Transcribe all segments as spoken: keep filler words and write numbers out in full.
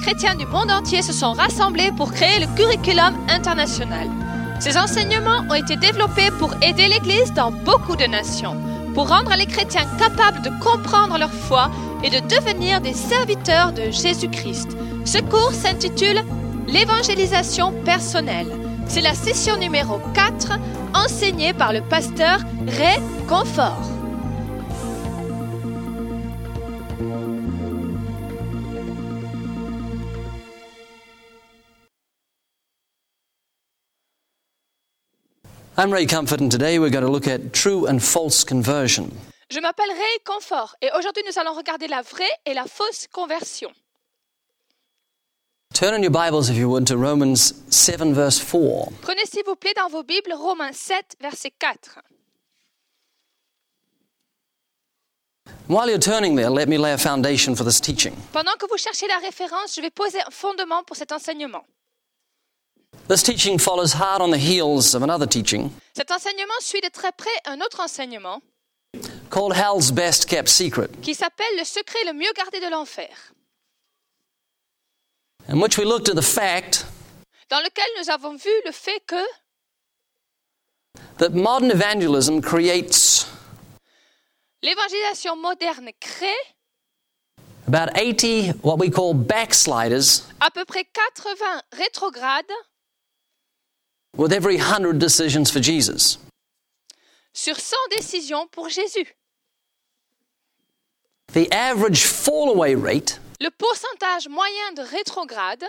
chrétiens du monde entier se sont rassemblés pour créer le curriculum international. Ces enseignements ont été développés pour aider l'Église dans beaucoup de nations, pour rendre les chrétiens capables de comprendre leur foi et de devenir des serviteurs de Jésus-Christ. Ce cours s'intitule « L'évangélisation personnelle ». C'est la session numéro quatre, enseignée par le pasteur Ray Comfort. I'm Ray Comfort, and today we're going to look at true and false conversion. Je m'appelle Ray Comfort et aujourd'hui nous allons regarder la vraie et la fausse conversion. Turn in your Bibles, if you would, to Romans seven, verse four. Prenez s'il vous plaît dans vos Bibles Romains sept, verset quatre. While you're turning there, let me lay a foundation for this teaching. Pendant que vous cherchez la référence, je vais poser un fondement pour cet enseignement. This teaching follows hard on the heels of another teaching Cet enseignement suit de très près un autre enseignement called Hell's Best Kept Secret, qui s'appelle le secret le mieux gardé de l'enfer, in which we looked at the fact dans lequel nous avons vu le fait que that modern evangelism creates l'évangélisation moderne crée about eighty what we call backsliders à peu près quatre-vingts rétrogrades with every hundred decisions for Jesus. sur cent décisions pour Jésus. The average fall-away rate Le pourcentage moyen de rétrogrades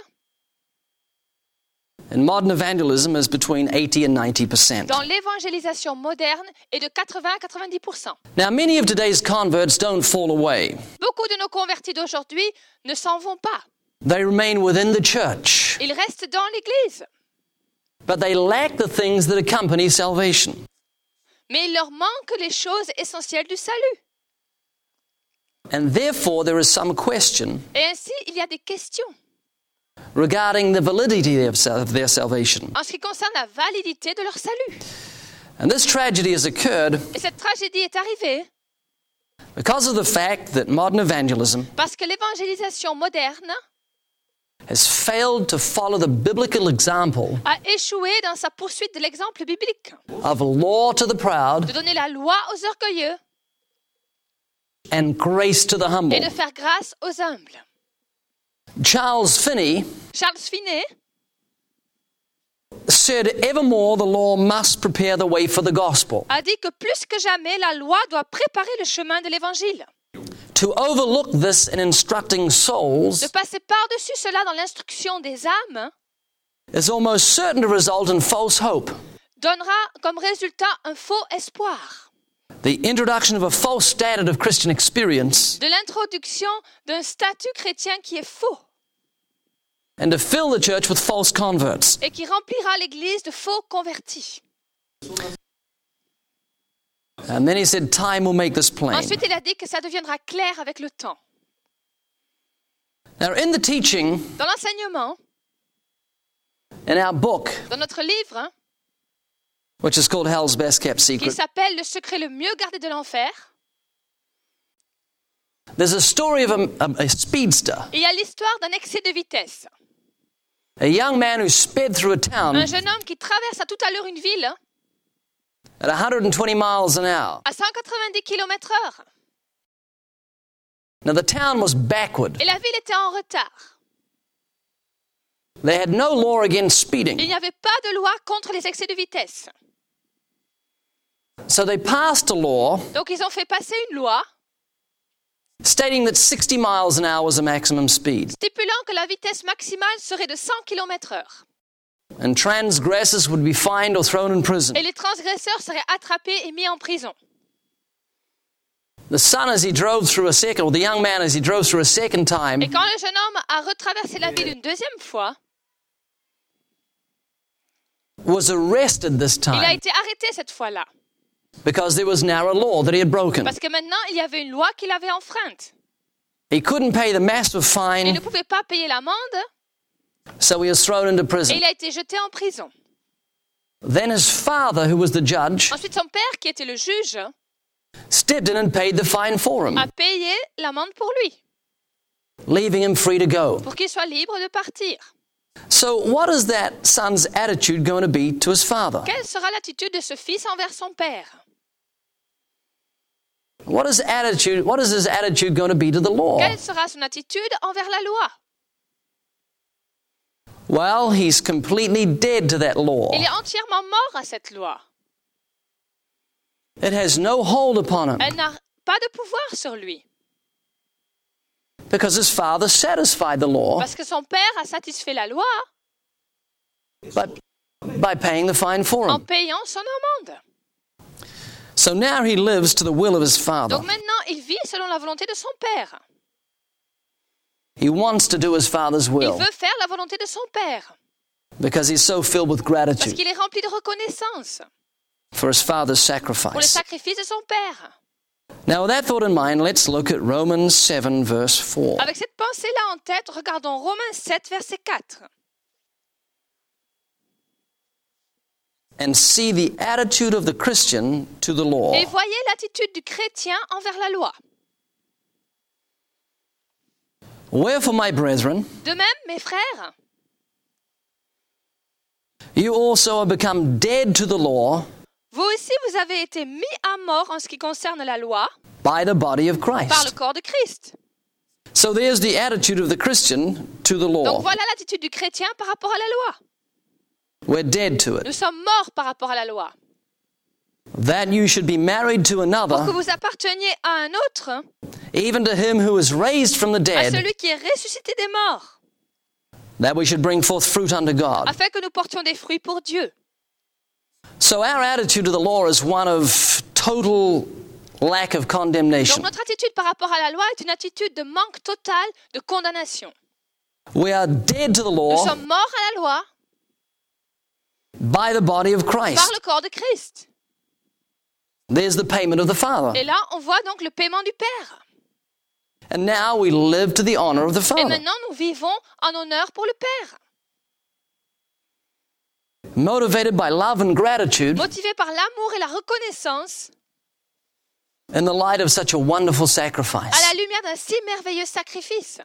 in modern evangelism is between eighty and ninety percent. dans l'évangélisation moderne est de quatre-vingts à quatre-vingt-dix pour cent. Now, many of today's converts don't fall away. Beaucoup de nos convertis d'aujourd'hui ne s'en vont pas. They remain within the church, Ils restent dans l'Église, but they lack the things that accompany salvation. mais il leur manque les choses essentielles du salut. And therefore, there is some question Et ainsi, il y a des questions regarding the validity of sal- of their salvation. en ce qui concerne la validité de leur salut. And this tragedy has occurred Et cette tragédie est arrivée because of the fact that modern evangelism parce que l'évangélisation moderne has failed to follow the biblical example a échoué dans sa poursuite de l'exemple biblique, of law to the de proud donner la loi aux orgueilleux and grace to the humble. et de faire grâce aux humbles. Charles Finney Charles Finney said, evermore the law must prepare the way for the gospel. a dit que plus que jamais, la loi doit préparer le chemin de l'évangile. To overlook this in instructing De souls passer par-dessus cela dans l'instruction des âmes is almost certain to result in false hope. donnera comme résultat un faux espoir, The introduction of a false standard of Christian experience de l'introduction d'un statut chrétien qui est faux and to fill the church with false converts. et qui remplira l'Église de faux convertis. And then he said, time will make this plain. Ensuite, il a dit que ça deviendra clair avec le temps. Now, in the teaching, Dans l'enseignement, in our book, dans notre livre, hein, which is called Hell's Best Kept qui Secret, s'appelle Le secret le mieux gardé de l'enfer, there's a story of a, a, a speedster, il y a l'histoire d'un excès de vitesse. a young man who sped through a town Un jeune homme qui traverse à toute allure une ville hein, at one hundred twenty miles an hour. à cent quatre-vingt-dix kilomètres heure. Now, the town was backward. Et la ville était en retard. They had no law against Il speeding. n'y avait pas de loi contre les excès de vitesse. So they passed a law Donc, ils ont fait passer une loi stating that sixty miles an hour was the maximum speed. stipulant que la vitesse maximale serait de cent kilomètres heure. And transgressors would be fined or thrown in prison. Et les transgresseurs seraient attrapés et mis en prison. The son, as he drove through a second, or the young man, as he drove through a second time, Et quand le jeune homme a retraversé la ville une deuxième fois, was arrested this il a time été arrêté cette fois-là. because there was now a law that he had broken. Parce que maintenant, il y avait une loi qu'il avait enfreinte. He couldn't pay the massive Il ne fine, pouvait pas payer l'amende so he was thrown into et prison. il a été jeté en prison. Then his father, who was the judge, Ensuite, son père, qui était le juge, stepped in and paid the fine for him. a payé l'amende pour lui. leaving him free to go. pour qu'il soit libre de partir. So what is that son's attitude going to be to his father? Quelle sera l'attitude de ce fils envers son père? What is attitude? What is his attitude going to be to the law? Quelle sera son attitude envers la loi? Well, he's completely dead to that law. Il est entièrement mort à cette loi. It has no hold upon him Elle n'a pas de pouvoir sur lui. because his father satisfied the law Parce que son père a satisfait la loi by, by paying the fine for en him. payant son amende. So now he lives to the will of his father. Donc maintenant, il vit selon la volonté de son père. He wants to do his father's Il will veut faire la volonté de son père because he's so filled with parce gratitude qu'il est rempli de reconnaissance for his father's pour le sacrifice. sacrifice de son père. Now, with that thought in mind, let's look at Romans seven, verse four. Avec cette pensée-là en tête, regardons Romains sept, verset quatre. And see the attitude of the Christian to the law. Et voyez l'attitude du chrétien envers la loi. Wherefore, my brethren, De même, mes frères, you also have become dead to the law vous aussi vous avez été mis à mort en ce qui concerne la loi by the body of par le Christ. corps de Christ. So there's the attitude of the Christian to the Donc law. voilà l'attitude du chrétien par rapport à la loi. We're dead to Nous it. sommes morts par rapport à la loi. That you should be married to Pour que another, vous apparteniez à un autre, even to him who was raised from the à dead, celui qui est ressuscité des morts, that we should bring forth fruit unto God. afin que nous portions des fruits pour Dieu. So our attitude to the law is one of total lack of Donc condemnation. notre attitude par rapport à la loi est une attitude de manque total de condamnation. We are dead to the Nous law sommes morts à la loi by the body of par Christ. le corps de Christ. There's the payment of the Father. Et là, on voit donc le paiement du Père. And now we live to the honor of the Et Father. maintenant, nous vivons en honneur pour le Père. Motivated by love and gratitude Motivés par l'amour et la reconnaissance in the light of such a wonderful à sacrifice. la lumière d'un si merveilleux sacrifice,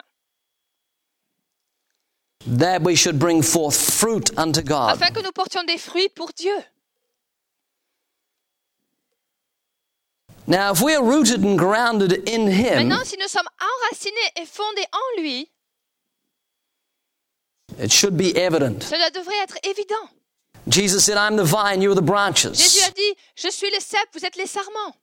That we should bring forth fruit unto God. afin que nous portions des fruits pour Dieu. Now, if we are rooted and grounded in Him, Maintenant, si nous sommes enracinés et fondés en lui, it should be evident. cela devrait être évident. Jesus said, I'm the vine, you are the Jésus branches. a dit, je suis le cep, vous êtes les sarments.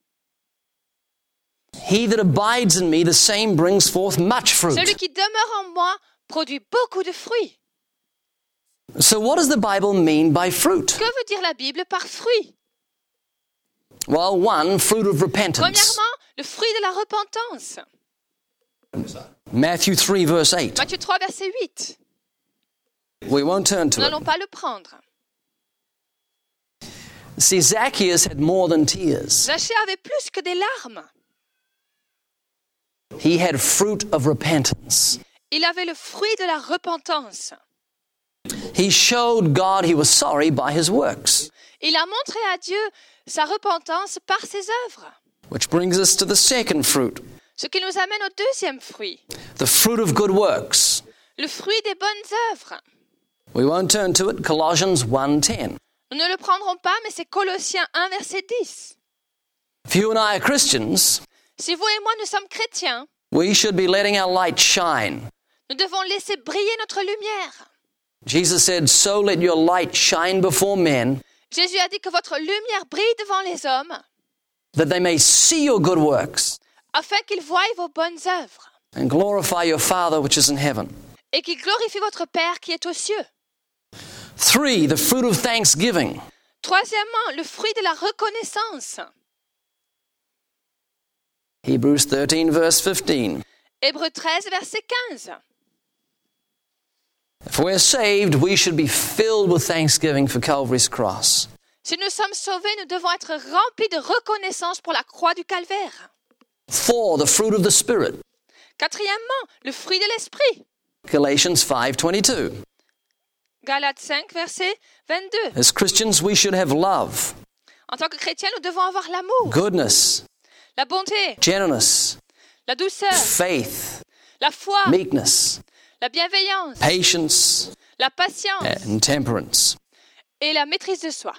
He that abides in me, the same brings forth much fruit. Celui qui demeure en moi produit beaucoup de fruits. So what does the Bible mean by fruit? Que veut dire la Bible par fruit? Well, one, fruit of repentance. Premièrement, le fruit de la repentance. Matthew three, verse eight. Matthieu trois, verset huit. We won't turn Nous to it. n'allons pas le prendre. See, Zacchaeus had more than tears. Zachée avait plus que des larmes. He had fruit of repentance. Il avait le fruit de la repentance. He showed God he was sorry by his works. Il a montré à Dieu sa repentance par ses œuvres. Which brings us to the second fruit, Ce qui nous amène au deuxième fruit, the fruit of good works. le fruit des bonnes œuvres. We won't turn to it, Colossians one ten. Nous ne le prendrons pas, mais c'est Colossiens un, verset dix. If you and I are Christians, Si vous et moi nous sommes chrétiens, we should be letting our light shine. nous devons laisser briller notre lumière. Jesus said, so let your light shine before men, Jésus a dit que votre lumière brille devant les hommes, that they may see your good works afin qu'ils voient vos bonnes œuvres and glorify your Father which is in heaven. et qu'ils glorifient votre Père qui est aux cieux. Three, the fruit of thanksgiving. Troisièmement, le fruit de la reconnaissance. Hebrews thirteen, verse fifteen. Hébreux treize, verset quinze. If we're saved, we should be filled with thanksgiving for Calvary's cross. Si nous sommes sauvés, nous devons être remplis de reconnaissance pour la croix du calvaire. Four, the fruit of the Spirit. Quatrièmement, le fruit de l'esprit. Galatians five twenty-two. Galates cinq, verset vingt-deux. As Christians, we should have love, En tant que chrétiens, nous devons avoir l'amour, goodness, la bonté, gentleness, la douceur, faith, la foi, meekness, la bienveillance, patience, la patience and temperance. et la maîtrise de soi.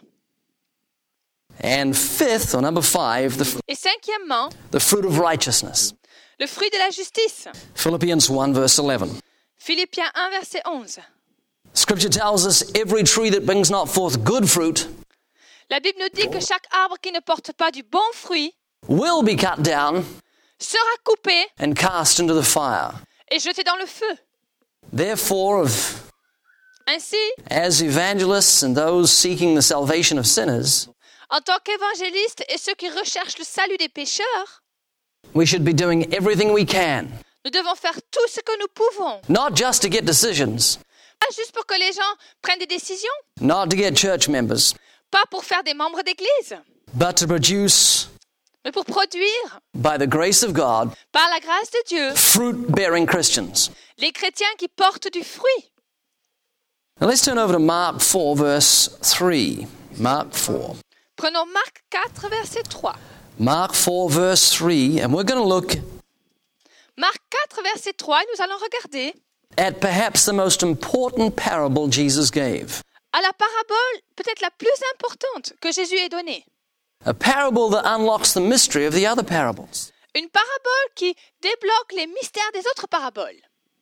And fifth, or number five, the, Et cinquièmement, the fruit of righteousness. le fruit de la justice. Philippians one, verse eleven. Philippiens un, verset onze. Scripture tells us every tree that brings not forth good fruit La Bible nous dit que chaque arbre qui ne porte pas du bon fruit will be cut down sera coupé and cast into the fire. et jeté dans le feu. Therefore, of, Ainsi, as evangelists and those seeking the salvation of sinners, en tant qu'évangélistes et ceux qui recherchent le salut des pécheurs, we should be doing everything we can, nous devons faire tout ce que nous pouvons. not just to get decisions, Pas juste pour que les gens prennent des décisions, not to get church members, pas pour faire des membres d'église, but to produce, mais pour produire, by the grace of God, par la grâce de Dieu, fruit-bearing Christians. les chrétiens qui portent du fruit. Now let's turn over to Mark four, verse three. Mark four. Prenons Marc quatre, verset trois. Mark four, verse three, and we're going to look Marc quatre, verset trois, et nous allons regarder at perhaps the most important parable Jesus gave. à la parabole peut-être la plus importante que Jésus ait donnée. A parable that unlocks the mystery of the other parables. Une parabole qui débloque les mystères des autres paraboles.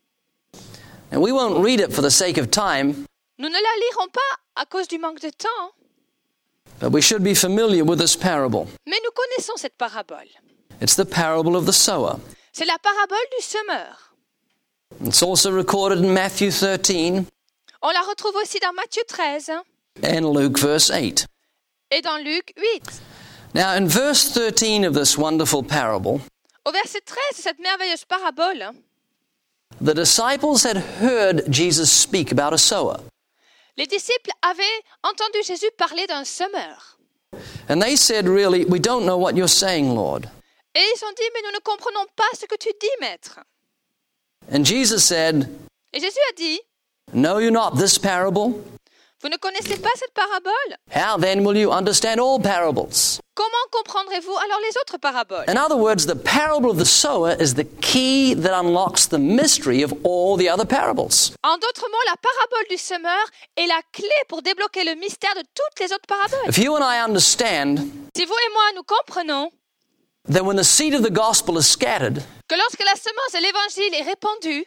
And we won't read it for the sake of time, Nous ne la lirons pas à cause du manque de temps, but we should be familiar with this parable. mais nous connaissons cette parabole. It's the parable of the sower. C'est la parabole du semeur. It's also recorded in Matthew thirteen On la retrouve aussi dans Matthieu treize and Luke verse eight. et dans Luc huit. Now, in verse thirteen of this wonderful parable, Au verset treize de cette merveilleuse parabole, the disciples had heard Jesus speak about a sower. les disciples avaient entendu Jésus parler d'un semeur. And they said, really, we don't know what you're saying, Lord. Et ils ont dit, mais nous ne comprenons pas ce que tu dis, maître. And Jesus said, Et Jésus a dit, know you not this parable? vous ne connaissez pas cette parabole? How then will you understand all parables? Comment comprendrez-vous alors les autres paraboles? In other words, the parable of the sower is the key that unlocks the mystery of all the other parables. En d'autres mots, la parabole du semeur est la clé pour débloquer le mystère de toutes les autres paraboles. If you and I understand Si vous et moi, nous comprenons that when the seed of the gospel is scattered, que lorsque la semence de l'évangile est répandue,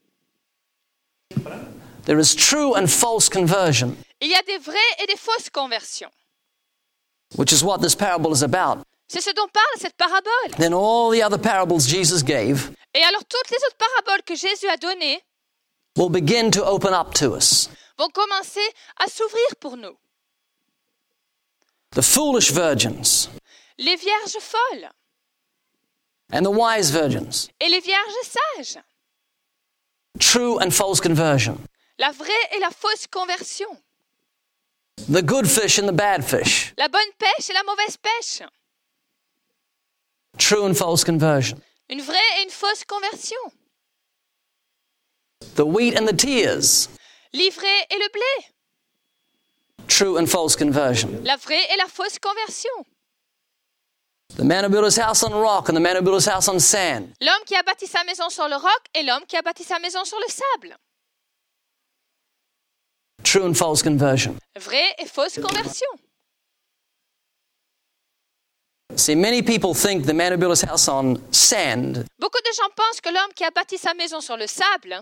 there is true and false conversion, il y a des vraies et des fausses conversions. which is what this parable is about. C'est ce dont parle cette parabole. Then all the other parables Jesus gave Et alors toutes les autres paraboles que Jésus a données will begin to open up to us. vont commencer à s'ouvrir pour nous. The foolish virgins Les vierges folles and the wise virgins. et les vierges sages. True and false conversion. La vraie et la fausse conversion. The good fish and the bad fish. La bonne pêche et la mauvaise pêche. True and false conversion. Une vraie et une fausse conversion. The wheat and the tears. L'ivraie et le blé. True and false conversion. La vraie et la fausse conversion. The man who built his house on rock and the man who built his house on sand. L'homme qui a bâti sa maison sur le roc et l'homme qui a bâti sa maison sur le sable. True and false conversion. Vraie et fausse conversion. See, many people think the man who built his house on sand Beaucoup de gens pensent que l'homme qui a bâti sa maison sur le sable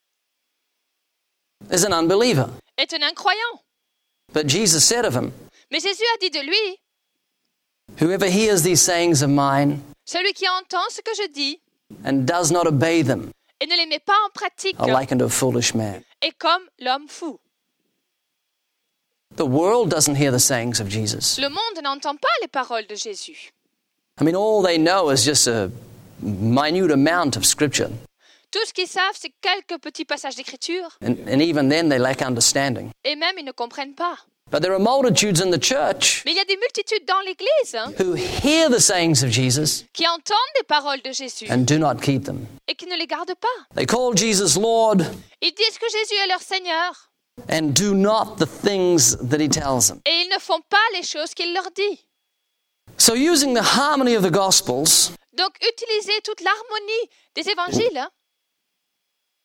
is an unbeliever. est un incroyant. But Jesus said of him, Mais Jésus a dit de lui, whoever hears these sayings of mine celui qui entend ce que je dis and does not obey them et ne les met pas en pratique are likened to a foolish man. est comme l'homme fou. The world doesn't hear the sayings of Jesus. Le monde n'entend pas les paroles de Jésus. I mean, all they know is just a minute amount of scripture. Tout ce qu'ils savent, c'est quelques petits passages d'écriture, And, and even then, they lack understanding. et même ils ne comprennent pas. But there are multitudes in the church Mais il y a des multitudes dans l'Église hein, who hear the sayings of Jesus qui entendent les paroles de Jésus and do not keep them. et qui ne les gardent pas. They call Jesus Lord Ils disent que Jésus est leur Seigneur and do not the things that he tells them. et ils ne font pas les choses qu'il leur dit. So using the harmony of the Gospels, Donc, utilisez toute l'harmonie des évangiles hein,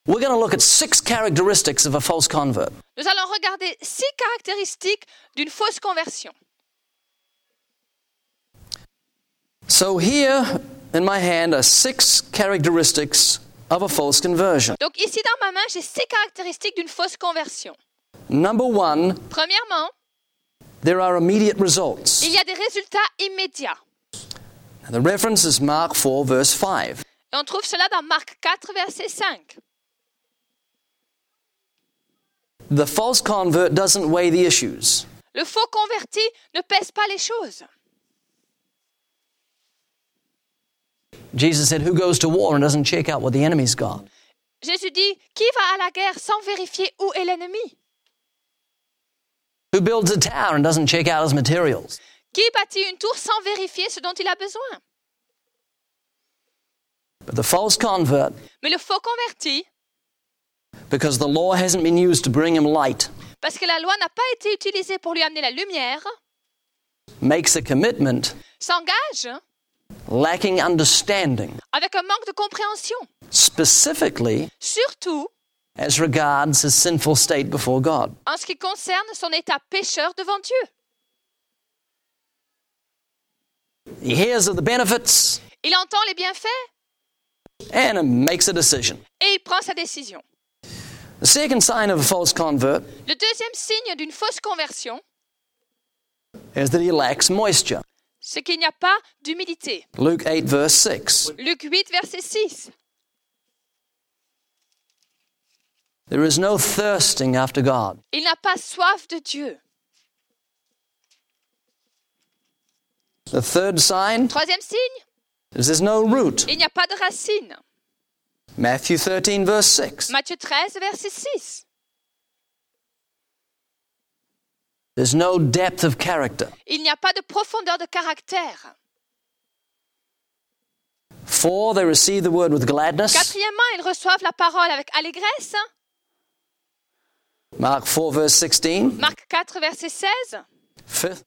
we're going to look at six characteristics of a false convert. Nous allons regarder six caractéristiques d'une fausse conversion. So here in my hand are six characteristics of a false conversion. Donc ici dans ma main, j'ai six caractéristiques d'une fausse conversion. Number one, Premièrement, there are immediate results. il y a des résultats immédiats. And the reference is Mark four, verse five. Et on trouve cela dans Marc quatre, verset cinq. The false convert doesn't weigh the issues. Le faux converti ne pèse pas les choses. Jesus said, who goes to war and doesn't check out what the enemy's got? Jésus dit, qui va à la guerre sans vérifier où est l'ennemi? Who builds a tower and doesn't check out his materials? Qui bâtit une tour sans vérifier ce dont il a besoin? But the false convert, Mais le faux converti, because the law hasn't been used to bring him light, parce que la loi n'a pas été utilisée pour lui amener la lumière, makes a commitment s'engage lacking understanding, avec un manque de compréhension, specifically surtout as regards his sinful state before God. en ce qui concerne son état pécheur devant Dieu. He hears of the benefits Il entend les bienfaits and makes a decision. et il prend sa décision. The second sign of a false convert Le deuxième signe d'une fausse conversion, is that he lacks moisture. c'est qu'il n'y a pas d'humilité. Luke eight, verse six. Luc huit, verset six. There is no thirsting after God. Il n'a pas soif de Dieu. The third sign Troisième signe, is there's no root. il n'y a pas de racine. Matthew thirteen, verse six. Matthieu treize, verset six. There's no depth of character. Il n'y a pas de profondeur de caractère. Four, they receive the word with gladness. Quatrièmement, ils reçoivent la parole avec allégresse. Mark four, verse sixteen. Marc quatre, verset seize. Fifth,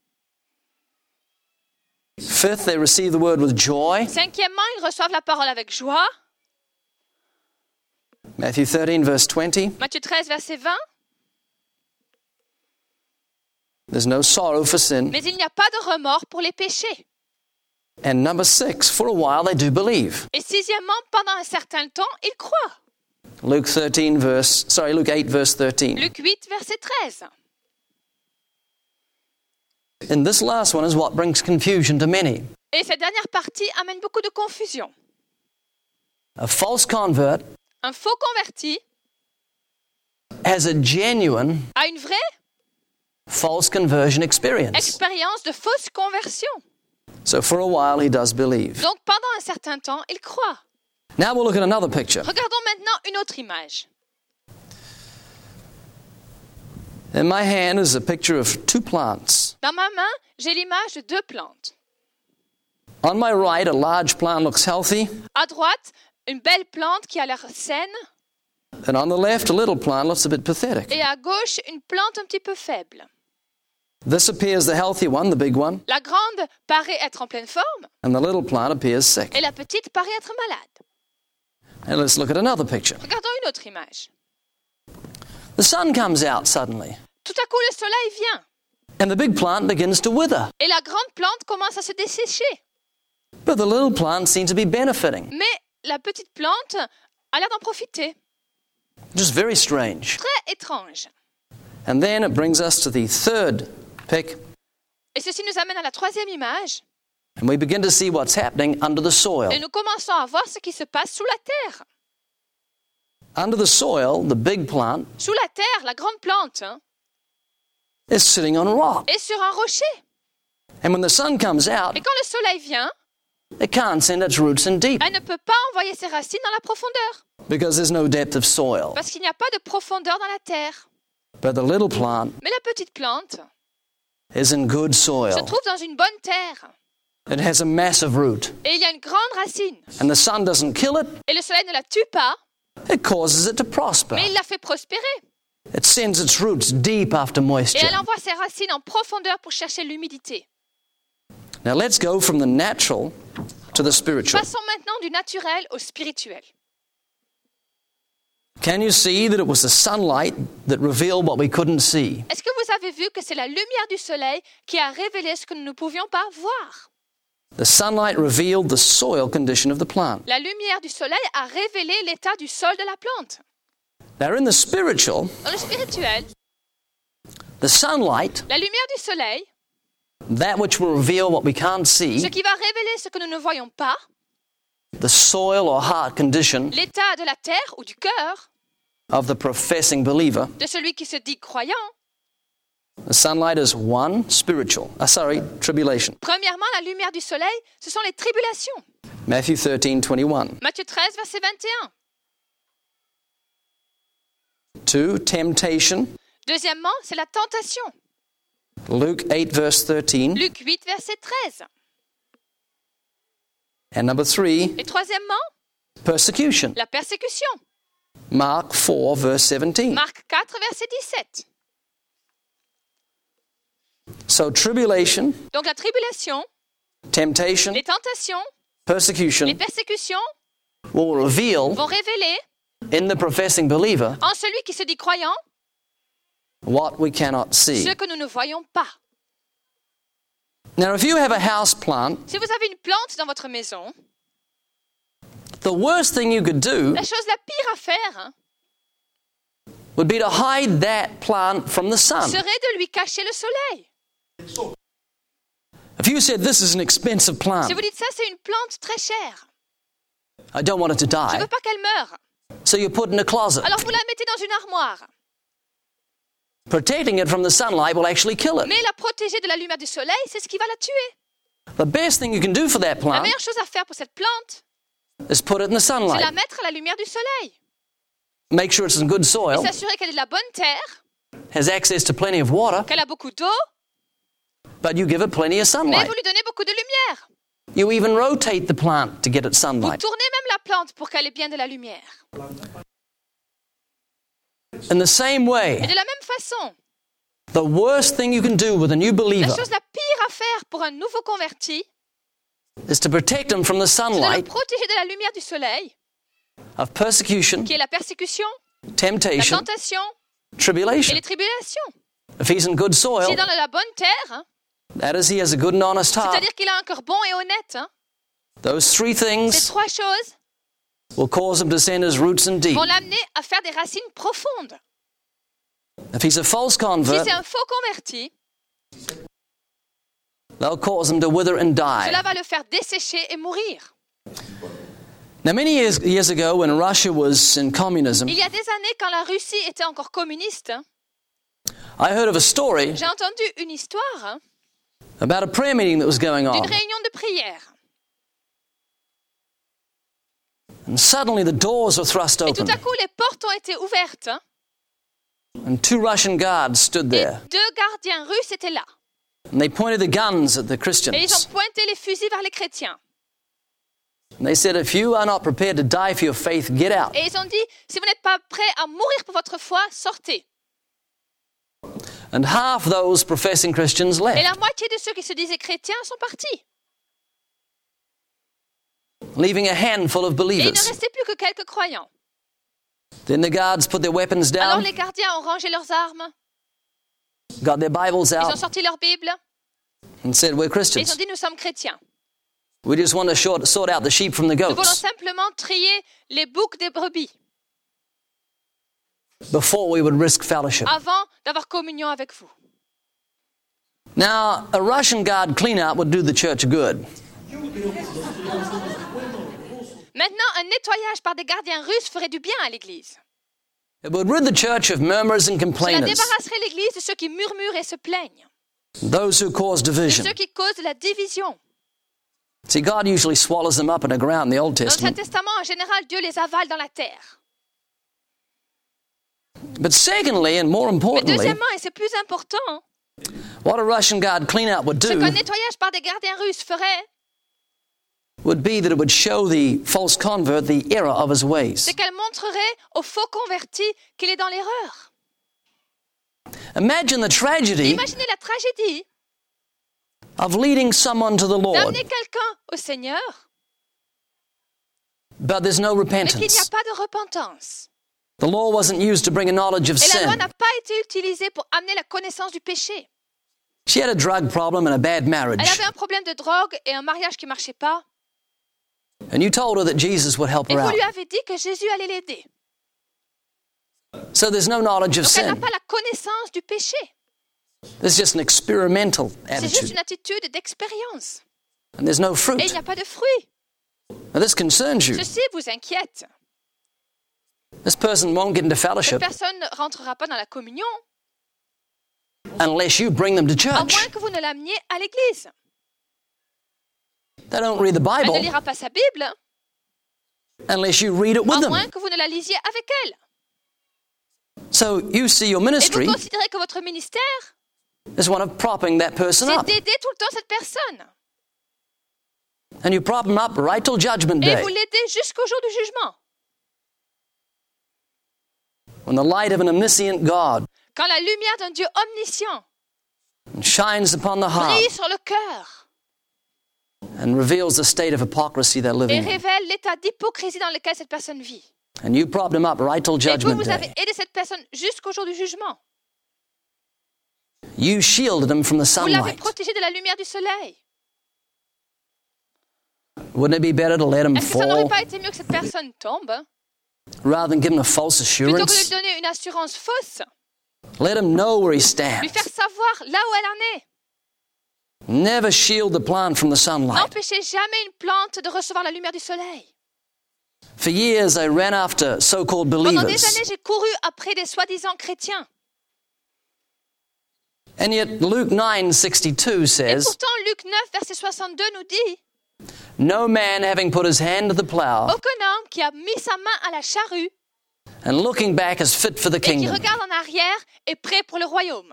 Fifth, they receive the word with joy. Cinquièmement, ils reçoivent la parole avec joie. Matthew thirteen, verse twenty. Matthieu treize, verset vingt. There's no sorrow for sin. Mais il n'y a pas de remords pour les péchés. And number six, for a while they do believe. Et sixièmement, pendant un certain temps, ils croient. Luke thirteen, verse, sorry, Luke eight, verse thirteen. Luc huit, verset treize. And this last one is what brings confusion to many. Et cette dernière partie amène beaucoup de confusion. A false convert Un faux converti has a genuine a une vraie false conversion experience. expérience de fausse conversion. So for a while he does believe. Donc pendant un certain temps, il croit. Now we'll look at another picture. Regardons maintenant une autre image. In my hand is a picture of two plants. Dans ma main, j'ai l'image de deux plantes. On my right, a large plant looks healthy, À droite, une belle plante qui a l'air saine, and on the left, a little plant looks a bit pathetic. et à gauche, une plante un petit peu faible. This appears the healthy one, the big one, La grande paraît être en pleine forme, and the little plant appears sick. et la petite paraît être malade. And let's look at another picture. Regardons une autre image. The sun comes out suddenly, Tout à coup, le soleil vient, and the big plant begins to wither. et la grande plante commence à se dessécher. But the little plant seems to be benefiting. Mais la petite plante a l'air d'en profiter. Just very strange. Très étrange. And then it brings us to the third pic, Et ceci nous amène à la troisième image, and we begin to see what's happening under the soil. et nous commençons à voir ce qui se passe sous la terre. Under the soil, the big plant Sous la terre, la grande plante hein, is sitting on rock. est sur un rocher. And when the sun comes out, Et quand le soleil vient, it can't send its roots in deep elle ne peut pas envoyer ses racines dans la profondeur, because there's no depth of soil. parce qu'il n'y a pas de profondeur dans la terre. But the little plant Mais la petite plante is in good se soil. trouve dans une bonne terre, It has a massive root. et il y a une grande racine. And the sun doesn't kill it, Et le soleil ne la tue pas, it causes it to prosper. mais il la fait prospérer. It sends its roots deep after Et moisture. elle envoie ses racines en profondeur pour chercher l'humidité. Now let's go from the natural to the spiritual. Passons maintenant du naturel au spirituel. Can you see that it was the sunlight that revealed what we couldn't see? Est-ce que vous avez vu que c'est la lumière du soleil qui a révélé ce que nous ne pouvions pas voir? The sunlight revealed the soil condition of the plant. La lumière du soleil a révélé l'état du sol de la plante. Now, in the spiritual, Dans le spirituel, the sunlight, la lumière du soleil, that which will reveal what we can't see, ce qui va révéler ce que nous ne voyons pas, the soil or heart condition l'état de la terre ou du cœur of the professing believer, de celui qui se dit croyant. the sunlight is one, spiritual. Uh, sorry, tribulation. Premièrement, la lumière du soleil, ce sont les tribulations. Matthew thirteen twenty-one. Matthieu treize, verset vingt et un. Two, temptation. Deuxièmement, c'est la tentation. Luke eight, verse thirteen. Luc huit, verset treize. And number three, Et troisièmement, persecution. la persécution. Mark four, verse seventeen. Marc quatre, verset dix-sept. So tribulation, Donc la tribulation, temptation, les tentations, persecution les persécutions will reveal vont révéler in the professing believer en celui qui se dit croyant what we cannot see. ce que nous ne voyons pas. Now, if you have a house plant, Si vous avez une plante dans votre maison, the worst thing you could do la chose la pire à faire hein, would be to hide that plant from the sun. serait de lui cacher le soleil. If you said, this is an expensive plant, Si vous dites ça, c'est une plante très chère. I don't want it to Je ne die, veux pas qu'elle meure. so you put it in a closet. Alors vous la mettez dans une armoire. Protecting it from the sunlight will actually kill it. Mais la protéger de la lumière du soleil, c'est ce qui va la tuer. The best thing you can do for that La plant meilleure chose à faire pour cette plante, is put it in the c'est la sunlight. mettre à la lumière du soleil. Make sure it's in good Et soil, s'assurer qu'elle est de la bonne terre, has access to plenty of water, qu'elle a beaucoup d'eau, but you give it plenty of mais sunlight. vous lui donnez beaucoup de lumière. You even rotate the plant to get its Vous sunlight. tournez même la plante pour qu'elle ait bien de la lumière. In the same Et way, de la même façon, the worst thing you can do with a new la believer chose la pire à faire pour un nouveau converti, is to protect him from the c'est de le sunlight protéger de la lumière du soleil, of persecution, qui est la persécution, la temptation, tentation et tribulation. les tribulations. If he's in good S'il soil, est dans la bonne terre, hein, that is, he has a good and honest heart. c'est-à-dire qu'il a un cœur bon et honnête, hein, Those three ces things trois choses will cause him to send his roots in deep. vont l'amener à faire des racines profondes. If he's a false Si convert, c'est un faux converti, they'll cause him to wither and die. cela va le faire dessécher et mourir. Now, many years, years ago, when Russia was in communism, Il y a des années, quand la Russie était encore communiste, hein, I heard of a story j'ai entendu une histoire hein, about a prayer meeting that was going d'une on. réunion de prière. And suddenly the doors were thrust Et tout open, à coup, les portes ont été ouvertes hein, and two Russian guards stood et there. deux gardiens russes étaient là. And they pointed the guns at the Et ils ont Christians. pointé les fusils vers les chrétiens. And they said, if you are not prepared to die for your faith, get out. Et ils ont dit, si vous n'êtes pas prêts à mourir pour votre foi, sortez. And half those professing Christians Et left, la moitié de ceux qui se disaient chrétiens sont partis. leaving a handful of Et il ne believers. restait plus que quelques croyants. Then the guards put their weapons Alors down, les gardiens ont rangé leurs armes, got their Bibles ils ont out, sorti leur Bible, and said, we're et ils ont Christians. dit, nous sommes chrétiens. We just want to short, sort out the sheep from the Nous voulons goats simplement trier les boucs des brebis before we would risk fellowship. avant d'avoir communion avec vous. Now, a Russian guard clean-out would do the church good. Maintenant, un nettoyage par des gardiens russes ferait du bien à l'Église. It would rid the church of murmurers and Cela complainers, débarrasserait l'Église de ceux qui murmurent et se plaignent, those who cause de division. ceux qui causent de la division. See, God usually swallows them up in the ground in the Old Dans l'Ancien Testament. Testament, en général, Dieu les avale dans la terre. But secondly, and more Mais importantly, deuxièmement, et c'est plus important, what a Russian guard clean-out would ce do qu'un nettoyage par des gardiens russes ferait, would be that it would show the false convert the error of his ways. c'est qu'elle montrerait au faux converti qu'il est dans l'erreur. Imagine the tragedy Imaginez la tragédie of leading someone to the Lord, d'amener quelqu'un au Seigneur, but there's no mais qu'il n'y a repentance. pas de repentance. The law wasn't used to bring a knowledge of Et la loi sin. n'a pas été utilisée pour amener la connaissance du péché. She had a drug problem and a bad Elle marriage. avait un problème de drogue et un mariage qui ne marchait pas. And you told her that Jesus would help Et her vous out. lui avez dit que Jésus allait l'aider. So there's no knowledge of Donc elle n'a sin. pas la connaissance du péché. There's just an experimental C'est juste attitude. une attitude d'expérience. And there's no Et fruit. il n'y a pas de fruit. Now this concerns you. Ceci vous inquiète. This person won't get into Cette fellowship personne ne rentrera pas dans la communion, unless you bring them to à church. moins que vous ne l'ameniez à l'église. They don't read the Elle ne Bible lira pas sa Bible, unless you read it with à them. moins que vous ne la lisiez avec elle. So you see your Et vous ministry considérez que votre ministère, as one of propping that person c'est up. d'aider tout le temps cette personne. And you prop them up right till Judgment Et Day, vous l'aidez jusqu'au jour du jugement. when the light of an omniscient God Quand la lumière d'un Dieu omniscient shines upon the heart brille sur le cœur and reveals the state of hypocrisy they're et living in. révèle l'état d'hypocrisie dans lequel cette personne vit. And you prop them up right till Et vous, Judgment vous avez Day. aidé cette personne jusqu'au jour du jugement. You shielded them from the Vous l'avez sunlight. protégé de la lumière du soleil. Wouldn't it be better to let them Est-ce que ça n'aurait fall pas été mieux que cette personne tombe rather than give them a false plutôt que de lui assurance? donner une assurance fausse, Let him know where he lui stands. faire savoir là où elle en est? Never shield the plant from the sunlight. N'empêchez jamais une plante de recevoir la lumière du soleil. For years, I ran after so-called Pendant des believers. années, j'ai couru après des soi-disant chrétiens. And yet Luke nine sixty-two Et says, pourtant, Luc neuf, verset soixante-deux nous dit no man having put his hand to the plow aucun homme qui a mis sa main à la charrue and looking back is fit for the et qui kingdom. regarde en arrière est prêt pour le royaume.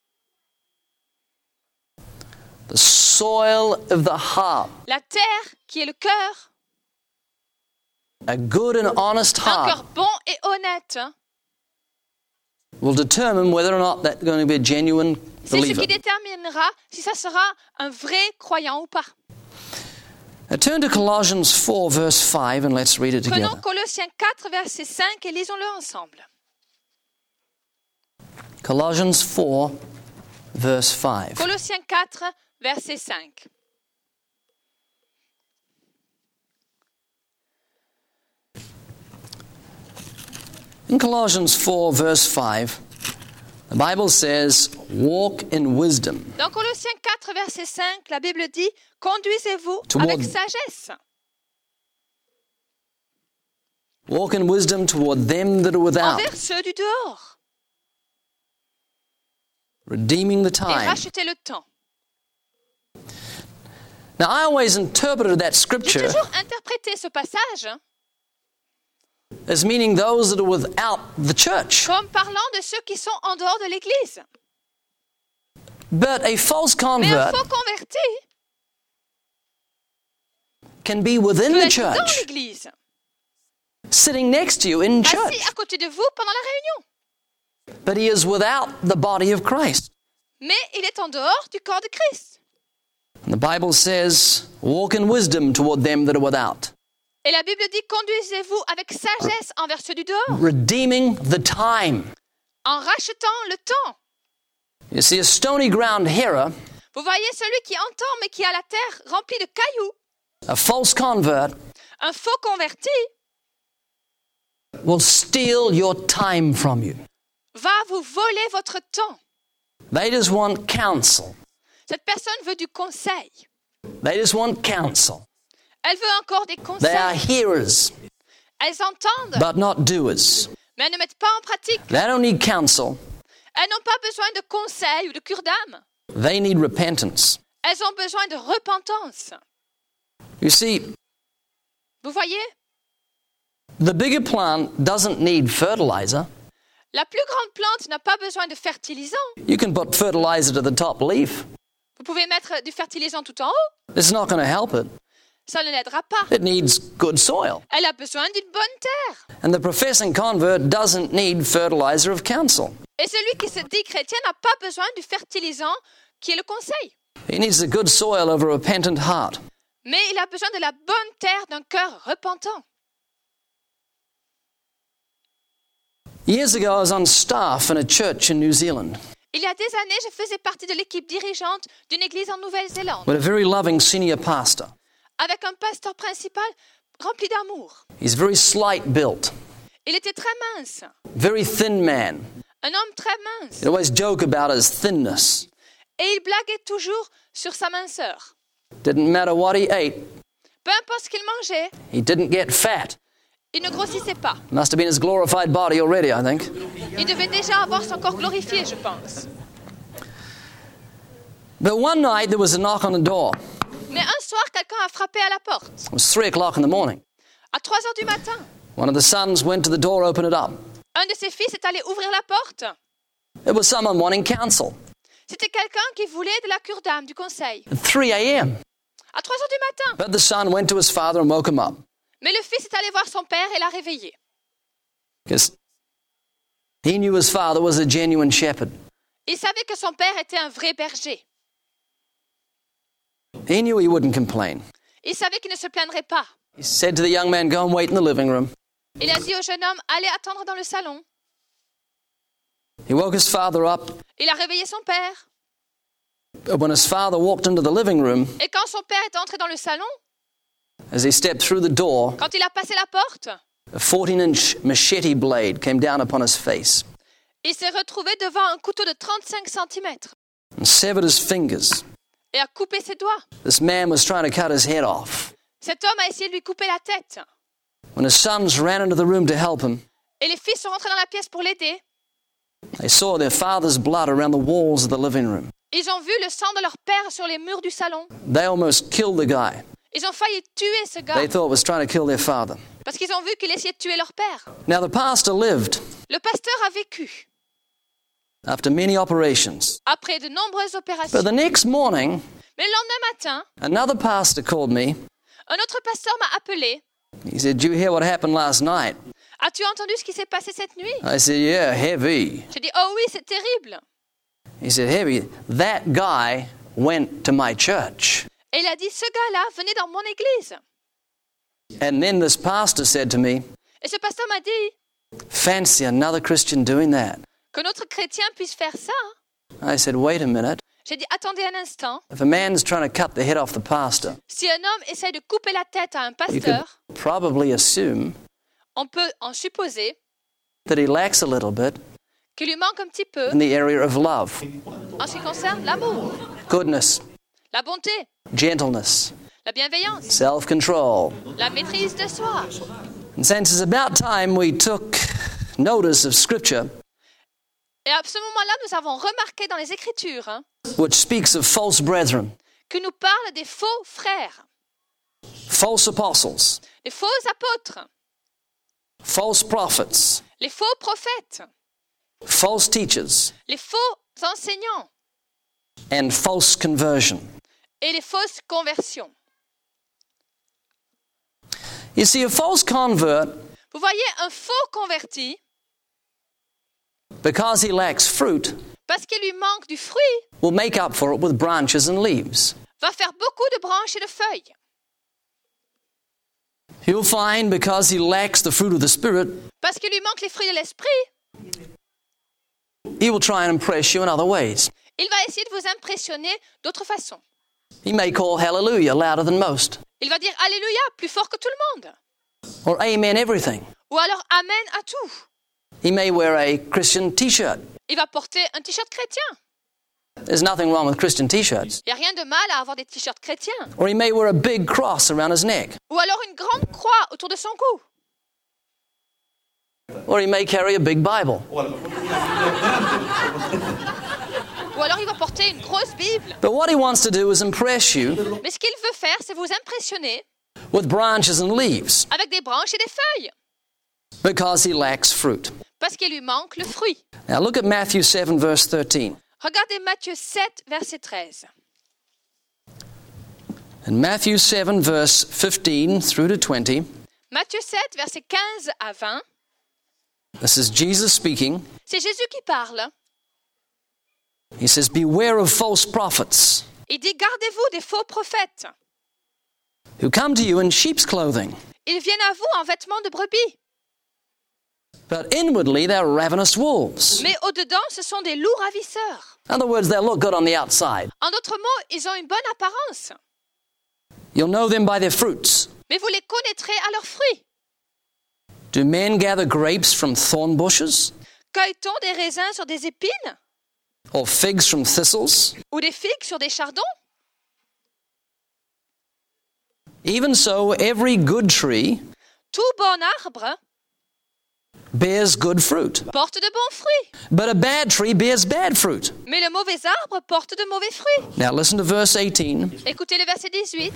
The soil of the heart, La terre, qui est le cœur, a good and honest un cœur heart, bon et honnête, will determine whether or not that's going to be a genuine c'est ce believer. qui déterminera si ça sera un vrai croyant ou pas. Now turn to Colossians four, verse five, and let's read it Prenons together. Colossiens quatre, verset cinq et lisons-le ensemble. Colossians four, verse five. Colossiens quatre, verset cinq. In Colossians four, verse five, the Bible says, walk in wisdom. Dans Colossiens quatre, verset cinq, la Bible dit « Conduisez-vous Toward- avec sagesse, Walk in wisdom toward them that are without, envers ceux du dehors, redeeming the et time. rachetez le temps. Now, I always interpreted that J'ai scripture toujours interprété ce passage as meaning those that are without the church. comme parlant de ceux qui sont en dehors de l'Église. But a false Mais un convert faux converti can be within peut the être dans church, l'Église, sitting next to you in assis church, à côté de vous pendant la réunion. but he is without the body of Christ. Mais il est en dehors du corps de Christ. And the Bible says, walk in wisdom toward them that are without, Et la Bible dit « Conduisez-vous avec sagesse envers ceux du dehors, redeeming the time. en rachetant le temps. » You see, a stony ground hearer, Vous voyez celui qui entend mais qui a la terre remplie de cailloux, a false convert, un faux converti, will steal your time from you. va vous voler votre temps. They just want counsel. Cette personne veut du conseil. They just want counsel. Elle veut encore des They are conseils. hearers, Elles entendent, but not doers. mais elles ne mettent pas en pratique. They don't need counsel. Elles n'ont pas besoin de conseils ou de cure d'âme. They need repentance. Elles ont besoin de repentance. You see, Vous voyez, the bigger plant doesn't need fertilizer. la plus grande plante n'a pas besoin de fertilisant. You can put fertilizer to the top leaf. Vous pouvez mettre du fertilisant tout en haut. It's not going to help it. Ça ne l'aidera pas. It needs good soil. Elle a besoin d'une bonne terre. And the professing convert doesn't need fertilizer of counsel. Et celui qui se dit chrétien n'a pas besoin du fertilisant qui est le conseil. He needs the good soil of a repentant heart. Mais il a besoin de la bonne terre d'un cœur repentant. Years ago, I was on staff in a church in New Zealand Il y a des années, je faisais partie de l'équipe dirigeante d'une église en Nouvelle-Zélande, with a very loving senior pastor. avec un pasteur principal rempli d'amour. He's very slight built, Il était très mince, very thin man. un homme très mince, He'd always joke about his thinness. et il blaguait toujours sur sa minceur. Didn't matter what he ate, Peu importe ce qu'il mangeait, he didn't get fat. il ne grossissait pas. Must have been his glorified body already, I think. Il devait déjà avoir son corps glorifié, je pense. But one night there was a knock on the door. Mais un soir, quelqu'un a frappé à la porte, It was three o'clock in the morning. à trois heures du matin. One of the sons went to the door, opened it up. Un de ses fils est allé ouvrir la porte. It was someone wanting counsel. C'était quelqu'un qui voulait de la cure d'âme, du conseil, At three a.m. à trois heures du matin. But the son went to his father and woke him up. Mais le fils est allé voir son père et l'a réveillé. Because he knew his father was a genuine shepherd. Il savait que son père était un vrai berger. He knew he wouldn't complain. Il savait qu'il ne se plaindrait pas. He said to the young man, go and wait in the living room. Il a dit au jeune homme, allez attendre dans le salon. He woke his father up. Il a réveillé son père. But when his father walked into the living room, Et quand son père est entré dans le salon, as he stepped through the door, quand il a passé la porte, a fourteen-inch machete blade came down upon his face il s'est retrouvé devant un couteau de trente-cinq centimètres and severed his fingers. et a coupé ses doigts. This man was trying to cut his head off. Cet homme a essayé de lui couper la tête. When his sons ran into the room to help him, Et les fils sont rentrés dans la pièce pour l'aider. they saw their father's blood around the walls of the living room. Ils ont vu le sang de leur père sur les murs du salon. They almost killed the guy. Ils ont failli tuer ce gars They thought was trying to kill their father. parce qu'ils ont vu qu'il essayait de tuer leur père. Now the pastor lived Le pasteur a vécu after many operations. après de nombreuses But opérations. the next morning, Mais le lendemain matin, another pastor called me. un autre pasteur m'a appelé. He said, "Did you hear what happened last night?" As-tu entendu ce qui s'est passé cette nuit? I said, "Yeah, heavy." J'ai dit, oh oui, c'est terrible. He said, "Heavy, that guy went to my church." Et il a dit, ce gars-là venait dans mon église. And then this pastor said to me, Et ce pasteur m'a dit "Fancy another Christian doing that." que notre chrétien puisse faire ça. I said, "Wait a minute. J'ai dit, attendez un instant. If a man's trying to cut the head off the pastor, Si un homme essaie de couper la tête à un you could pasteur, probably assume on peut en supposer that he lacks a little bit qu'il lui manque un petit peu in the area of love, en ce qui concerne l'amour, goodness, la bonté, gentleness, la bienveillance, self-control." la maîtrise de soi. And since it's about time we took notice of Scripture, Et à ce moment-là, nous avons remarqué dans les Écritures hein, which speaks of false brethren, que nous parle des faux frères, false apostles, les faux apôtres, false prophets, les faux prophètes, false teachers, les faux enseignants and false conversion. et les fausses conversions. You see, a false convert, Vous voyez, un faux converti, because he lacks fruit, parce qu'il lui manque du fruit, will make up for it with branches and leaves. va faire beaucoup de branches et de feuilles. You'll find because he lacks the fruit of the Spirit, Parce qu'il lui manque les fruits de l'esprit, he will try and impress you in other ways. il va essayer de vous impressionner d'autres façons. He may call hallelujah louder than most, Il va dire Alléluia plus fort que tout le monde. or amen everything. Ou alors Amen à tout. He may wear a Christian t-shirt. Il va porter un t-shirt chrétien. There's nothing wrong with Christian t-shirts. Il n'y a rien de mal à avoir des t-shirts chrétiens. Or he may wear a big cross around his neck. Ou alors une grande croix autour de son cou. Or he may carry a big Bible. Ou alors il va porter une grosse Bible. But what he wants to do is impress you Mais ce qu'il veut faire, c'est vous impressionner with branches and leaves avec des branches et des feuilles. because he lacks fruit. Parce qu'il lui manque le fruit. Now look at Matthew seven, verse thirteen. Regardez Matthieu sept, verset treize. In Matthew seven, verse fifteen through to twenty, Matthieu sept, verset quinze à vingt. this is Jesus speaking. C'est Jésus qui parle. He says, "Beware of false prophets Il dit, gardez-vous des faux prophètes. who come to you in sheep's clothing, Ils viennent à vous en vêtements de brebis, But inwardly, they're ravenous wolves. Mais au-dedans, ce sont des loups ravisseurs. In other words, they look good on the outside. En d'autres mots, ils ont une bonne apparence. You'll know them by their fruits. Mais vous les connaîtrez à leurs fruits. Do men gather grapes from thorn bushes? Cueille-t-on des raisins sur des épines? Or figs from thistles? Ou des figues sur des chardons? Even so, every good tree Tout bon arbre bears good fruit. porte de bons fruits. But a bad tree bears bad fruit. Mais le mauvais arbre porte de mauvais fruits. Now listen to verse eighteen. Écoutez le verset dix-huit.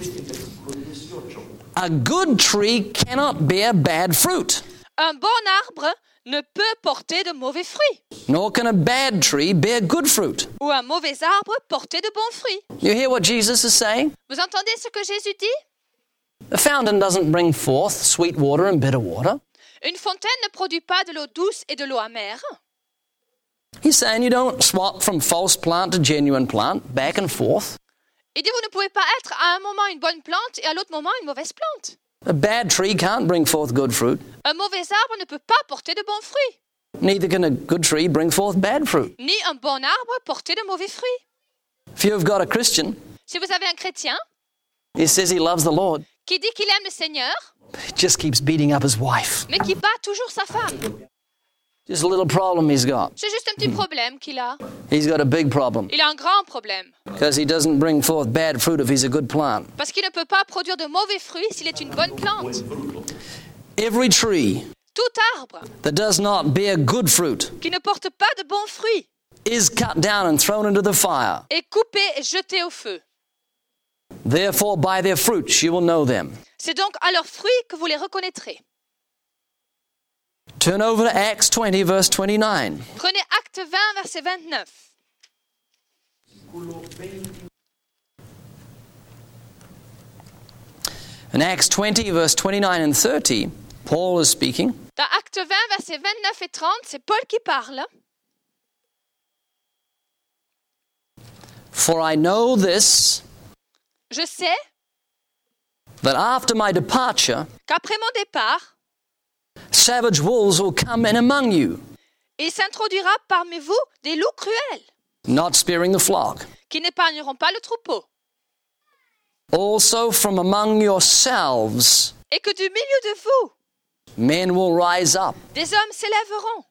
A good tree cannot bear bad fruit, Un bon arbre ne peut porter de mauvais fruits. nor can a bad tree bear good fruit. Ou un mauvais arbre porter de bons fruits. You hear what Jesus is saying? Vous entendez ce que Jésus dit? A fountain doesn't bring forth sweet water and bitter water. Une fontaine ne produit pas de l'eau douce et de l'eau amère. He's saying you don't swap from false plant to genuine plant, back and forth. Il dit vous ne pouvez pas être à un moment une bonne plante et à l'autre moment une mauvaise plante. A bad tree can't bring forth good fruit. Un mauvais arbre ne peut pas porter de bons fruits. Neither can a good tree bring forth bad fruit. Ni un bon arbre porter de mauvais fruits. If you've got a Christian, Si vous avez un chrétien he says he loves the Lord, qui dit qu'il aime le Seigneur, he just keeps beating up his wife. mais qui bat toujours sa femme, Just a little problem he's got. c'est juste un petit problème qu'il a. He's got a big problem Il a un grand problème. because he doesn't bring forth bad fruit if he's a good plant. Parce qu'il ne peut pas produire de mauvais fruits s'il est une bonne plante. Every tree Tout arbre that does not bear good fruit qui ne porte pas de bons fruits is cut down and thrown into the fire. est coupé et jeté au feu. Therefore, by their fruits you will know them. C'est donc à leurs fruits que vous les reconnaîtrez. Turn over to Acts twenty, verse twenty-nine. Prenez Acte vingt, verset vingt-neuf. In Acts twenty, verse twenty-nine and thirty, Paul is speaking. Dans Acte vingt, versets vingt-neuf et trente, c'est Paul qui parle. For I know this, Je sais that after my departure, qu'après mon départ, savage wolves will come in among you, il s'introduira parmi vous des loups cruels, not sparing the flock. qui n'épargneront pas le troupeau, Also from among yourselves, et que du milieu de vous, men will rise up, des hommes s'élèveront,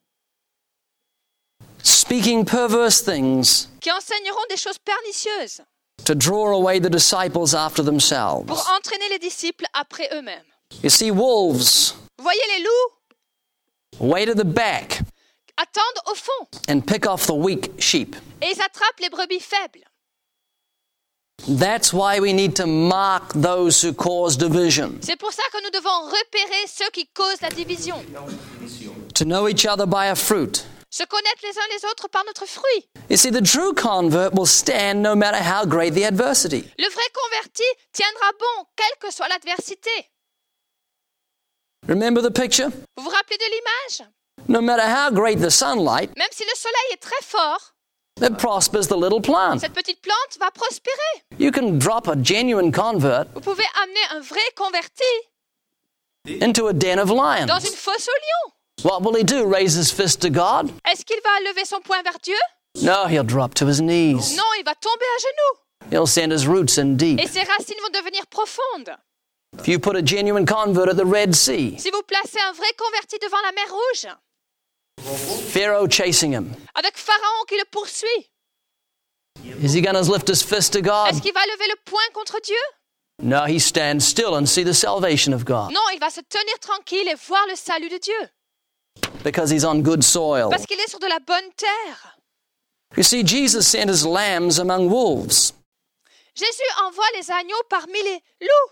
speaking perverse things, qui enseigneront des choses pernicieuses, to draw away the disciples after themselves. pour entraîner les disciples après eux-mêmes. You see, wolves Vous voyez les loups wait at the back attendent au fond, and pick off the weak sheep. et ils attrapent les brebis faibles. That's why we need to mark those who cause division, C'est pour ça que nous devons repérer ceux qui causent la division, to know each other by a fruit. se connaître les uns les autres par notre fruit. You see, the true convert will stand no matter how great the adversity. Le vrai converti tiendra bon, quelle que soit l'adversité. Remember the picture? Vous vous rappelez de l'image? No matter how great the sunlight, Même si le soleil est très fort, it prospers the little plant. cette petite plante va prospérer. You can drop a genuine convert Vous pouvez amener un vrai converti into a den of lions. dans une fosse aux lions. What will he do? Raise his fist to God? Est-ce qu'il va lever son poing vers Dieu? No, he'll drop to his knees. Non, il va tomber à genoux. He'll send his roots in deep. Et ses racines vont devenir profondes. If you put a genuine convert at the Red Sea, Si vous placez un vrai converti devant la mer Rouge, Pharaoh chasing him, avec Pharaon qui le poursuit, is he going to lift his fist to God? est-ce qu'il va lever le poing contre Dieu? No, he stands still and see the salvation of God Non, il va se tenir tranquille et voir le salut de Dieu. because he's on good soil. Parce qu'il est sur de la bonne terre. You see, Jesus sent his lambs among wolves. Jésus envoie les agneaux parmi les loups.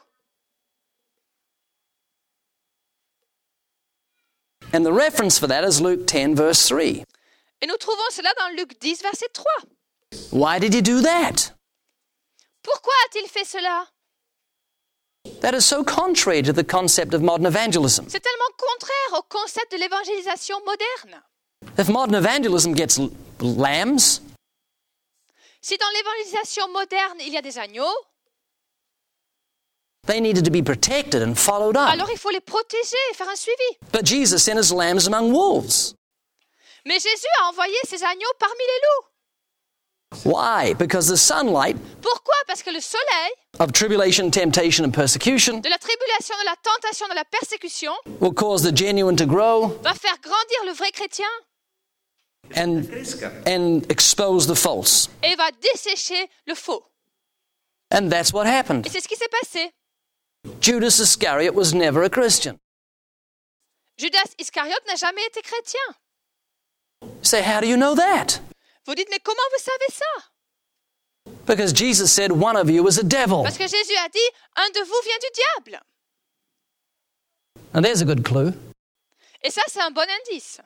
And the reference for that is Luke ten, verse three. Et nous trouvons cela dans Luc dix, verset trois. Why did he do that? Pourquoi a-t-il fait cela? That is so contrary to the concept of modern evangelism. C'est tellement contraire au concept de l'évangélisation moderne. If modern evangelism gets l- lambs, Si dans l'évangélisation moderne, il y a des agneaux, They needed to be protected and followed up. Alors il faut les protéger et faire un suivi. But Jesus sent his lambs among wolves. Mais Jésus a envoyé ses agneaux parmi les loups. Why? Because the sunlight Pourquoi? Parce que le soleil of tribulation, temptation, and persecution de la tribulation, de la tentation, de la persécution will cause the genuine to grow va faire grandir le vrai chrétien and, and expose the false. et va dessécher le faux. And that's what happened. Et c'est ce qui s'est passé. Judas Iscariot was never a Christian. Judas Iscariote n'a jamais été chrétien. You say, how do you know that? Vous dites, mais comment vous savez ça? Because Jesus said one of you was a devil. Parce que Jésus a dit, un de vous vient du diable. And there's a good clue. Et ça, c'est un bon indice.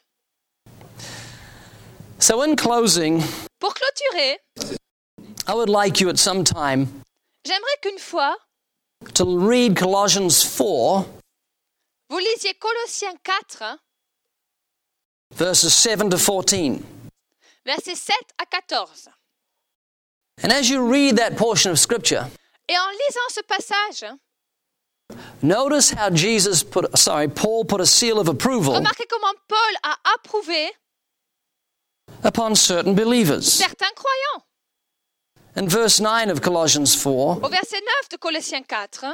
So in closing, Pour clôturer, I would like you at some time j'aimerais qu'une fois, to read Colossians four, vous lisiez Colossiens quatre, verses seven to fourteen. versets sept à quatorze. And as you read that portion of Scripture, Et en lisant ce passage, notice how Jesus put, sorry, Paul put a seal of approval remarquez comment Paul a approuvé upon certain believers. certains croyants. In verse nine of Colossians four, Au verset neuf de Colossiens quatre,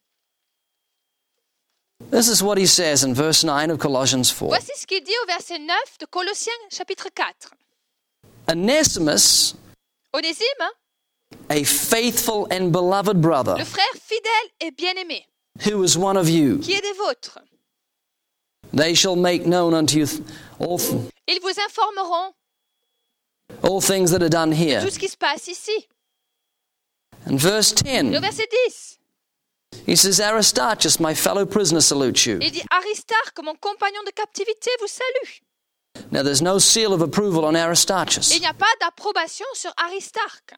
this is what he says in verse nine of Colossians four. voici ce qu'il dit au verset neuf de Colossiens chapitre quatre. Onesimus, Onésime, a faithful and beloved brother, le frère fidèle et bien-aimé, who is one of you, qui est des vôtres, they shall make known unto you th- all, th- ils vous informeront all things that are done de here. tout ce qui se passe ici. And verse Et au ten, verset dix, he says, Aristarchus, my fellow prisoner, salutes you. il dit Aristarque, mon compagnon de captivité, vous salue. Now, there's no seal of approval on Aristarchus. Il n'y a pas d'approbation sur Aristarque,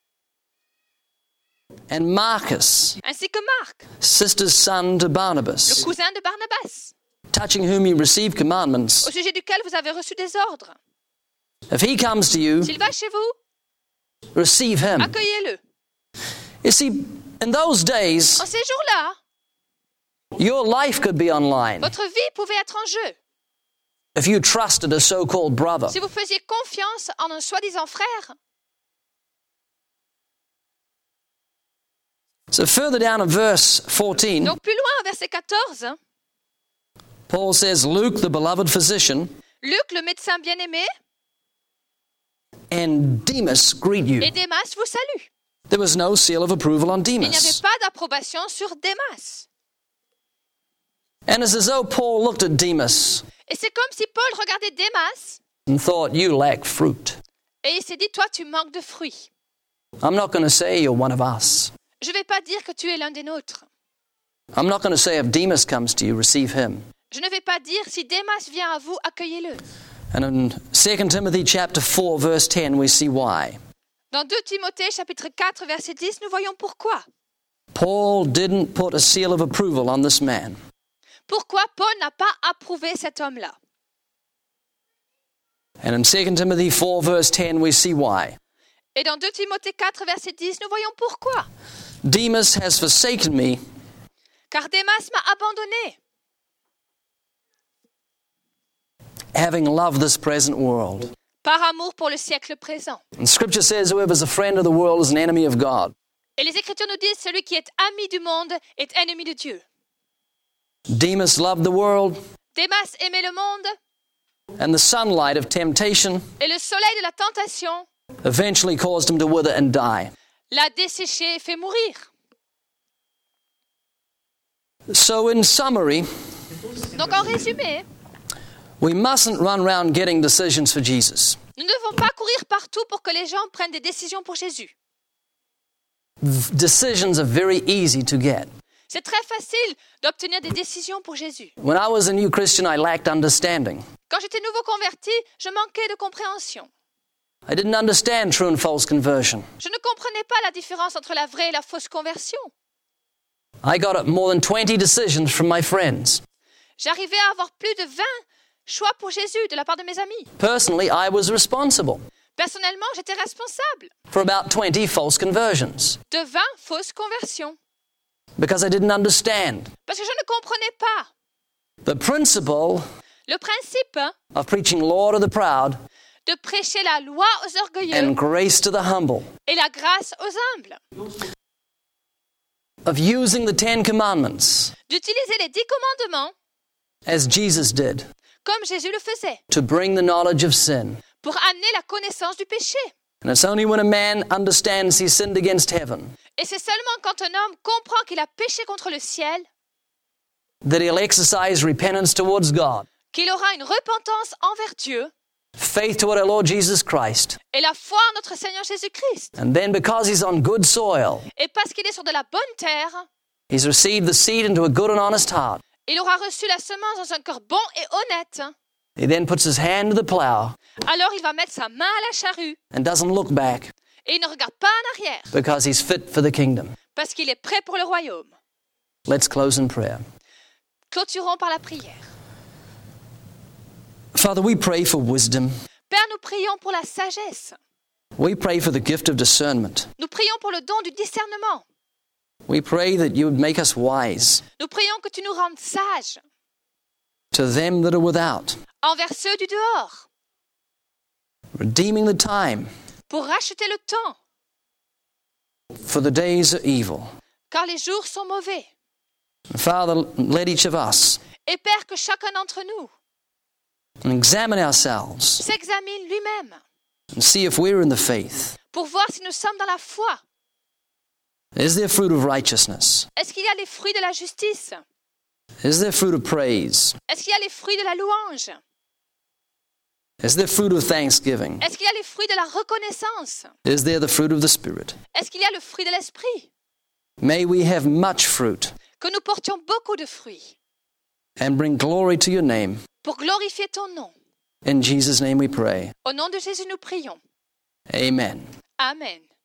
And Marcus, ainsi que Marc, sister's son to le Barnabas, cousin de Barnabas, touching whom you received commandments. au sujet duquel vous avez reçu des ordres. If he comes to you, S'il va chez vous, receive him. accueillez-le. You see, in those days, En ces jours-là, your life could be online votre vie pouvait être en jeu. if you trusted a so-called brother. Si vous faisiez confiance en un soi-disant frère. So further down in verse fourteen, Donc plus loin, au verset quatorze, Paul says, Luke, the beloved physician, Luc, le médecin bien-aimé, and Demas greet you. et Démas vous salue. There was no seal of approval on Il n'y avait Demas. pas d'approbation sur Démas. And it's as though Paul looked at Demas Et c'est comme si Paul regardait Démas and thought, you lack fruit. et il s'est dit, toi tu manques de fruits. I'm not going to say you're one of us. Je ne vais pas dire que tu es l'un des nôtres. I'm not going to say if Demas comes to you, receive him. Je ne vais pas dire, si Démas vient à vous, accueillez-le. And in Second Timothy chapter four, verse ten, we see why. Dans deux Timothée, chapitre quatre, verset dix, nous voyons pourquoi. Paul didn't put a seal of approval on this man. Pourquoi Paul n'a pas approuvé cet homme-là. And in Second Timothy four, verse ten, we see why. Et dans deux Timothée quatre, verset dix, nous voyons pourquoi. Demas has forsaken me Car Démas m'a abandonné, having loved this present world. par amour pour le siècle présent. And Scripture says, whoever's a friend of the world is an enemy of God. Et les Écritures nous disent, celui qui est ami du monde est ennemi de Dieu. Demas loved the world, Démas aimait le monde, and the sunlight of temptation et le soleil de la tentation eventually caused him to wither and die. l'a desséché et fait mourir. So in summary, Donc en résumé, we mustn't run around getting decisions for Jesus. nous ne devons pas courir partout pour que les gens prennent des décisions pour Jésus. Decisions are very easy to get. C'est très facile d'obtenir des décisions pour Jésus. When I was a new Christian, I lacked understanding. Quand j'étais nouveau converti, je manquais de compréhension. I didn't understand true and false conversion. Je ne comprenais pas la différence entre la vraie et la fausse conversion. I got up more than twenty decisions from my friends. J'arrivais à avoir plus de vingt choix pour Jésus de la part de mes amis. Personally, I was responsible Personnellement, j'étais responsable for about twenty false conversions. de vingt fausses conversions. because I didn't understand. Parce que je ne comprenais pas. The principle Le principe of preaching law to the proud de prêcher la loi aux orgueilleux and grace to the humble, et la grâce aux humbles, of using the Ten Commandments d'utiliser les dix commandements as Jesus did comme Jésus le faisait, to bring the knowledge of sin. pour amener la connaissance du péché. And it's only when a man understands he sinned against heaven Et c'est seulement quand un homme comprend qu'il a péché contre le ciel that he'll exercise repentance towards God, qu'il aura une repentance envers Dieu faith toward our Lord Jesus Christ. et la foi en notre Seigneur Jésus-Christ. And then because he's on good soil, Et parce qu'il est sur de la bonne terre, he's received the seed into a good and honest heart. il aura reçu la semence dans un cœur bon et honnête. He then puts his hand to the plow Alors il va mettre sa main à la charrue and doesn't look back et il ne regarde pas en arrière because he's fit for the kingdom. parce qu'il est prêt pour le royaume. Let's close in prayer. Clôturons par la prière. Father, we pray for wisdom. Père, nous prions pour la sagesse. We pray for the gift of discernment. Nous prions pour le don du discernement. We pray that you would make us wise Nous prions que tu nous rendes sages to them that are without, envers ceux du dehors, redeeming the time, pour racheter le temps, for the days are evil. car les jours sont mauvais. Father, let each of us Et Père, que chacun d'entre nous examine ourselves s'examine lui-même and see if we're in the faith. pour voir si nous sommes dans la foi. Is there fruit of righteousness? Est-ce qu'il y a les fruits de la justice? Is there fruit of praise? Est-ce qu'il y a les fruits de la louange? Is there fruit of thanksgiving? Est-ce qu'il y a les fruits de la reconnaissance? Is there the fruit of the Spirit? Est-ce qu'il y a le fruit de l'esprit? May we have much fruit Que nous portions beaucoup de fruits and bring glory to your name. pour glorifier ton nom. In Jesus' name we pray. Au nom de Jésus, nous prions. Amen. Amen.